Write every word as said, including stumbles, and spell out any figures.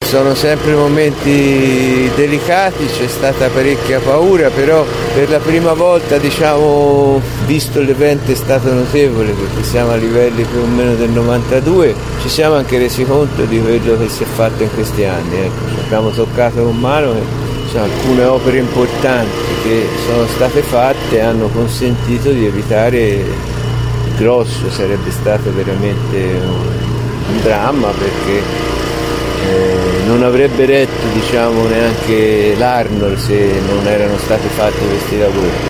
sono sempre momenti delicati, c'è stata parecchia paura, però per la prima volta, diciamo, visto l'evento è stato notevole perché siamo a livelli più o meno del novantadue, ci siamo anche resi conto di quello che si è fatto in questi anni. Ecco, abbiamo toccato con mano che cioè, alcune opere importanti che sono state fatte e hanno consentito di evitare il grosso, sarebbe stato veramente un, un dramma perché Eh, non avrebbe retto, diciamo, neanche l'Arnold se non erano stati fatti questi lavori.